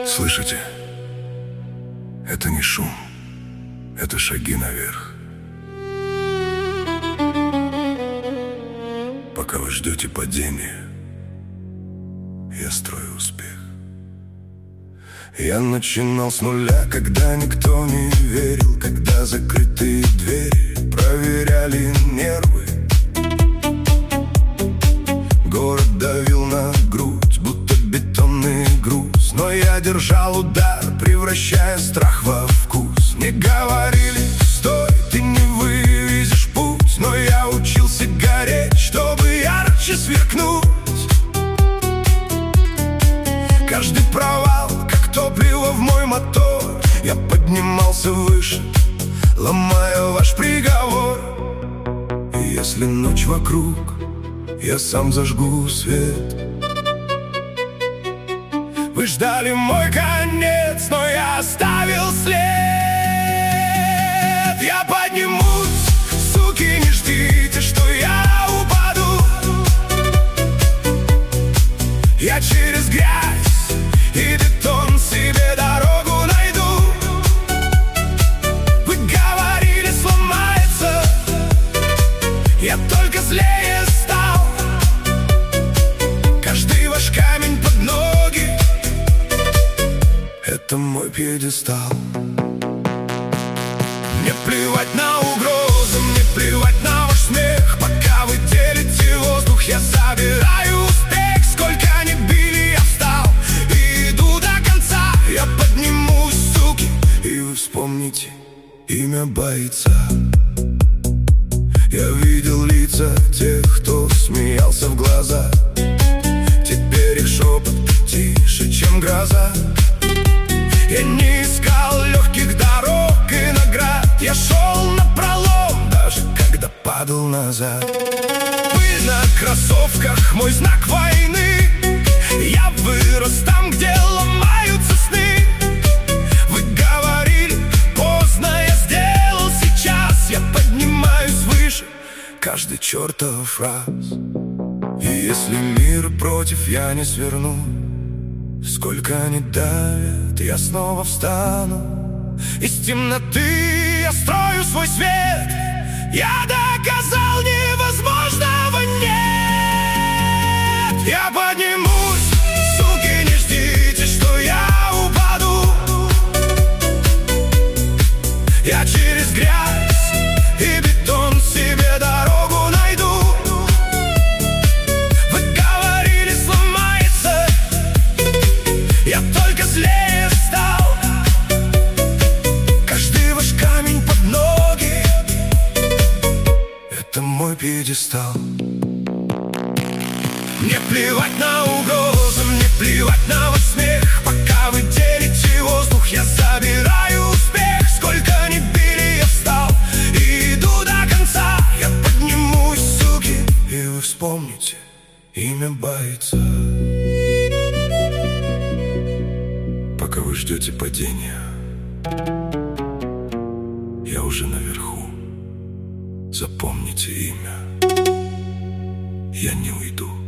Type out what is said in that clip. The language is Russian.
Слышите? Это не шум, это шаги наверх. Пока вы ждете падения, я строю успех. Я начинал с нуля, когда никто не верил, когда закрытые двери проверяли нервы. Город давил на грудь, будто бетонный груз, но я держал удар, превращая страх во вкус. Мне говорили: стой, ты не вывезешь путь, но я учился гореть, чтобы ярче сверкнуть. Каждый провал, как топливо в мой мотор, я поднимался выше, ломая ваш приговор. И если ночь вокруг, я сам зажгу свет. Вы ждали мой конец, но я оставил след. Я поднимусь, суки, не ждите, что я упаду. Я через грязь и бетон себе дорогу найду. Вы говорили, сломается, я только злее стал. Каждый ваш камень под ноги — это мой пьедестал. Мне плевать на угрозы, мне плевать на ваш смех. Пока вы делите воздух, я забираю успех. Сколько ни били, я встал и иду до конца. Я поднимусь, суки, и вы вспомните имя бойца. Я видел лица тех, кто смеялся в глаза. Теперь их шепот тише, чем гроза. Я не искал легких дорог и наград. Я шел напролом, даже когда падал назад. Пыль на кроссовках — мой знак войны. Я вырос там, где ломаются сны. Вы говорили, поздно, я сделал сейчас. Я поднимаюсь выше каждый чертов раз. И если мир против, я не сверну. Сколько они давят, я снова встану. Из темноты я строю свой свет. Я доказал, невозможного нет. Я поднимусь, суки, не ждите, что я упаду. Я через грязь и бетон себе дорогу найду. Вы говорили, сломается, я только злее стал. Каждый ваш камень под ноги — это мой пьедестал. Мне плевать на угрозы, мне плевать на ваш смех. Пока вы делите воздух, я забираю успех. Сколько ни били, я встал и иду до конца. Я поднимусь, суки, и вы вспомните имя бойца. Пока вы ждете падения, я уже наверху. Запомните имя, я не уйду.